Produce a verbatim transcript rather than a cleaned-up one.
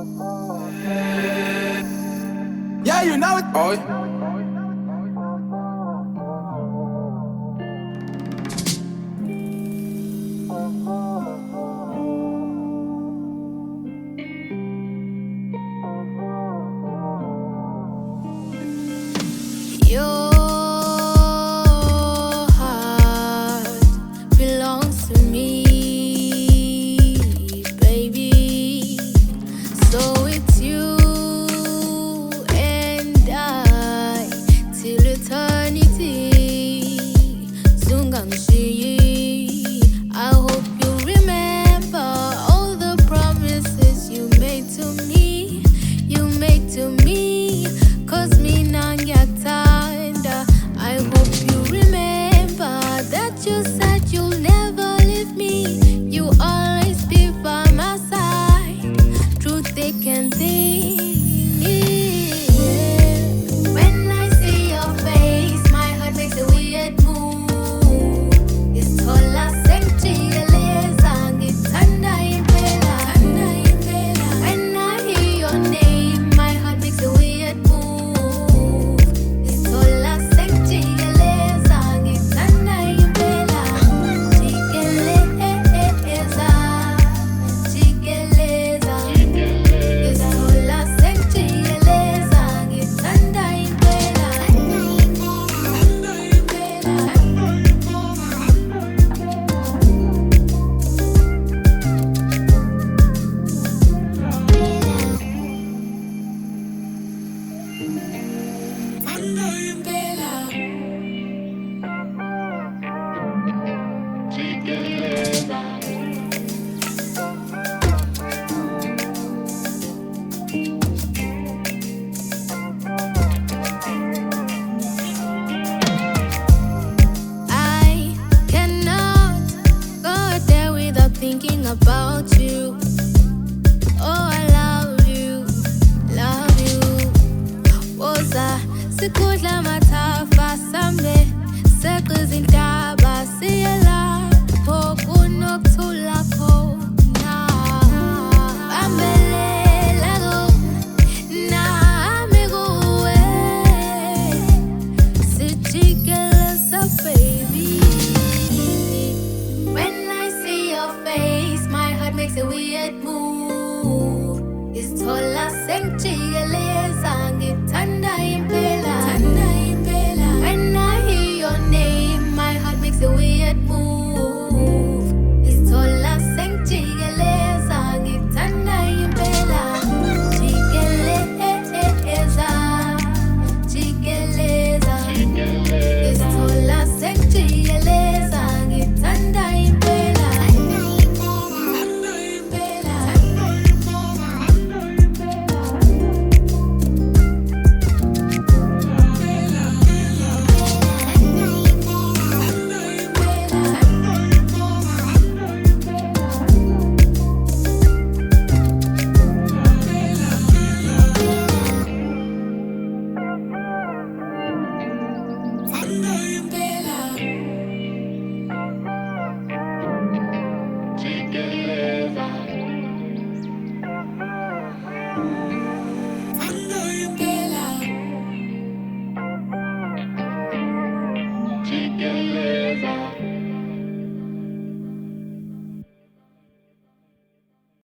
Yeah, you know it, boy. Your heart belongs to me, baby. So it's you and I till eternity. Zungamshiyi. I hope you remember all the promises you made to me, you made to me. Cause me nangyatanda. I hope you remember that you said you'll never leave me. You always be by my side, through thick and thin. When I see your face, my heart makes a weird move. It's tola sentieleza, ngithanda impela. When I hear your name, my heart makes a weird move. It's tola sentieleza, ngithanda impela. Jikeleza, jikeleza. It's tola sentieleza, ngithanda impela. I cannot go there without thinking about you. Oh, I love you, love you. Woza sikudla mathafa sambe sekuzindaba siyelapho kunokuthula khona. Bambelela nami kuwe sijikeleza, baby. When I see your face, my heart makes a weird move. It's tola sentieleza.